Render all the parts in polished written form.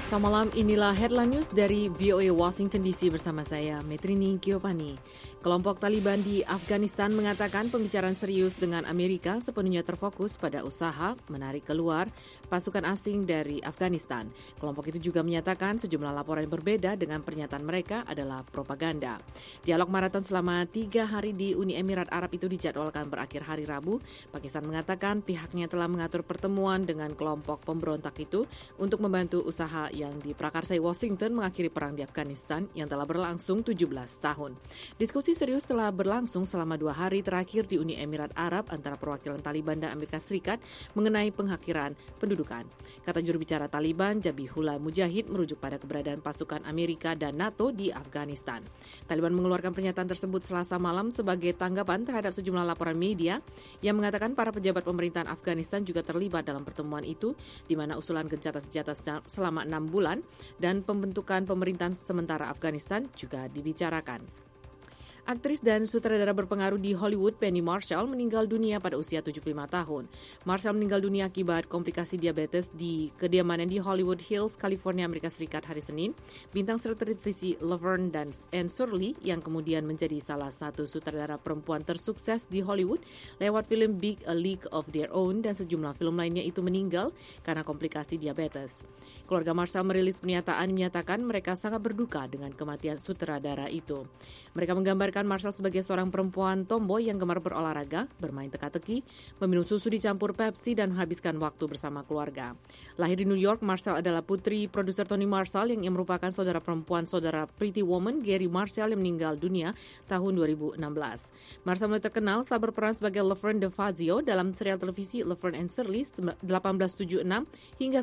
Selamat malam, inilah headline news dari VOA Washington DC bersama saya, Metrini Giovanni. Kelompok Taliban di Afghanistan mengatakan pembicaraan serius dengan Amerika sepenuhnya terfokus pada usaha menarik keluar pasukan asing dari Afghanistan. Kelompok itu juga menyatakan sejumlah laporan yang berbeda dengan pernyataan mereka adalah propaganda. Dialog maraton selama 3 hari di Uni Emirat Arab itu dijadwalkan berakhir hari Rabu. Pakistan mengatakan pihaknya telah mengatur pertemuan dengan kelompok pemberontak itu untuk membantu usaha yang diprakarsai Washington mengakhiri perang di Afghanistan yang telah berlangsung 17 tahun. Diskusi serius telah berlangsung selama 2 hari terakhir di Uni Emirat Arab antara perwakilan Taliban dan Amerika Serikat mengenai penghakiran pendudukan. Kata juru bicara Taliban, Zabihullah Mujahid, merujuk pada keberadaan pasukan Amerika dan NATO di Afghanistan. Taliban mengeluarkan pernyataan tersebut Selasa malam sebagai tanggapan terhadap sejumlah laporan media yang mengatakan para pejabat pemerintahan Afghanistan juga terlibat dalam pertemuan itu, di mana usulan gencatan senjata selama 6 bulan dan pembentukan pemerintahan sementara Afghanistan juga dibicarakan. Aktris dan sutradara berpengaruh di Hollywood Penny Marshall meninggal dunia pada usia 75 tahun. Marshall meninggal dunia akibat komplikasi diabetes di kediamannya di Hollywood Hills, California, Amerika Serikat hari Senin. Bintang televisi Laverne dan Anne Shirley yang kemudian menjadi salah satu sutradara perempuan tersukses di Hollywood lewat film Big A League of Their Own dan sejumlah film lainnya itu meninggal karena komplikasi diabetes. Keluarga Marshall merilis pernyataan menyatakan mereka sangat berduka dengan kematian sutradara itu. Mereka menggambarkan Marshall sebagai seorang perempuan tomboy yang gemar berolahraga, bermain teka-teki, meminum susu dicampur Pepsi, dan menghabiskan waktu bersama keluarga. Lahir di New York, Marshall adalah putri produser Tony Marshall yang merupakan saudara perempuan saudara Pretty Woman Gary Marshall yang meninggal dunia tahun 2016. Marshall mulai terkenal saat berperan sebagai Laverne DeFazio dalam serial televisi Laverne and Shirley 1876 hingga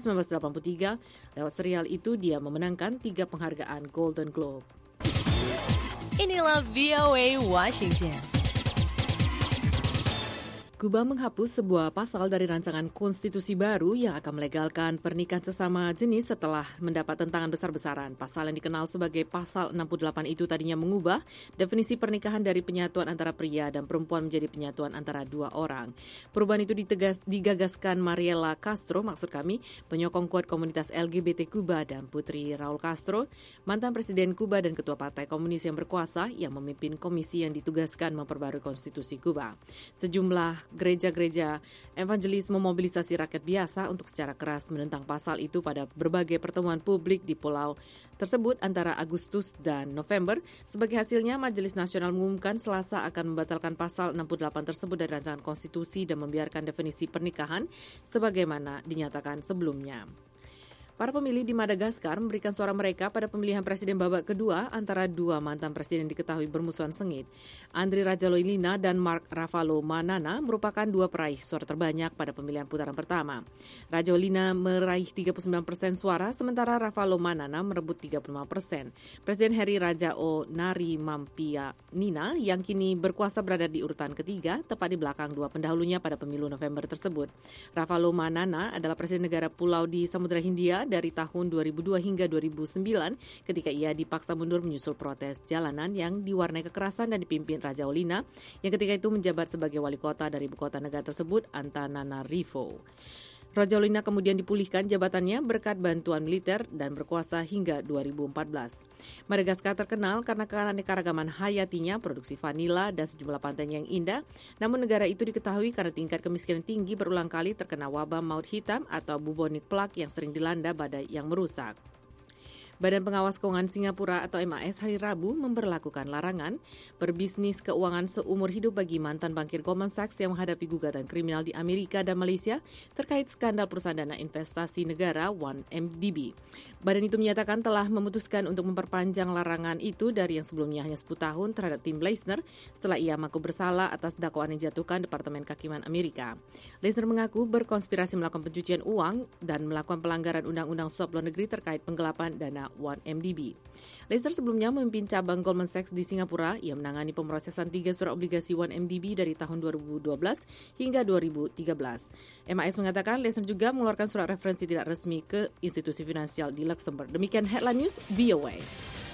1983. Lewat serial itu, dia memenangkan 3 penghargaan Golden Globe. Inilah VOA Washington. Kuba menghapus sebuah pasal dari rancangan konstitusi baru yang akan melegalkan pernikahan sesama jenis setelah mendapat tentangan besar-besaran. Pasal yang dikenal sebagai Pasal 68 itu tadinya mengubah definisi pernikahan dari penyatuan antara pria dan perempuan menjadi penyatuan antara 2 orang. Perubahan itu digagaskan Mariela Castro, maksud kami, penyokong kuat komunitas LGBT Kuba, dan putri Raul Castro, mantan Presiden Kuba dan Ketua Partai Komunis yang berkuasa yang memimpin komisi yang ditugaskan memperbarui konstitusi Kuba. Sejumlah gereja-gereja evangelis memobilisasi rakyat biasa untuk secara keras menentang pasal itu pada berbagai pertemuan publik di pulau tersebut antara Agustus dan November. Sebagai hasilnya, Majelis Nasional mengumumkan Selasa akan membatalkan pasal 68 tersebut dari rancangan konstitusi dan membiarkan definisi pernikahan sebagaimana dinyatakan sebelumnya. Para pemilih di Madagaskar memberikan suara mereka pada pemilihan presiden babak kedua antara 2 mantan presiden diketahui bermusuhan sengit. Andry Rajoelina dan Marc Ravalomanana merupakan 2 peraih suara terbanyak pada pemilihan putaran pertama. Rajoelina meraih 39% suara, sementara Ravalomanana merebut 35%. Presiden Heri Rajaonarimampianina yang kini berkuasa berada di urutan ketiga, tepat di belakang 2 pendahulunya pada pemilu November tersebut. Ravalomanana adalah presiden negara pulau di Samudra Hindia dari tahun 2002 hingga 2009 ketika ia dipaksa mundur menyusul protes jalanan yang diwarnai kekerasan dan dipimpin Rajoelina yang ketika itu menjabat sebagai wali kota dari ibu kota negara tersebut, Antananarivo. Rajoelina kemudian dipulihkan jabatannya berkat bantuan militer dan berkuasa hingga 2014. Madagaskar terkenal karena keanekaragaman hayatinya, produksi vanila, dan sejumlah pantainya yang indah. Namun negara itu diketahui karena tingkat kemiskinan tinggi berulang kali terkena wabah maut hitam atau bubonic plague yang sering dilanda badai yang merusak. Badan Pengawas Keuangan Singapura atau MAS hari Rabu memberlakukan larangan berbisnis keuangan seumur hidup bagi mantan bankir Goldman Sachs yang menghadapi gugatan kriminal di Amerika dan Malaysia terkait skandal perusahaan dana investasi negara 1MDB. Badan itu menyatakan telah memutuskan untuk memperpanjang larangan itu dari yang sebelumnya hanya 10 tahun terhadap Tim Leissner setelah ia mengaku bersalah atas dakwaan yang dijatuhkan Departemen Kehakiman Amerika. Leissner mengaku berkonspirasi melakukan pencucian uang dan melakukan pelanggaran undang-undang suap luar negeri terkait penggelapan dana 1MDB. Leissner sebelumnya memimpin cabang Goldman Sachs di Singapura. Ia menangani pemrosesan 3 surat obligasi 1MDB dari tahun 2012 hingga 2013. MAS mengatakan Leissner juga mengeluarkan surat referensi tidak resmi ke institusi finansial di Luxembourg. Demikian headline news VOA.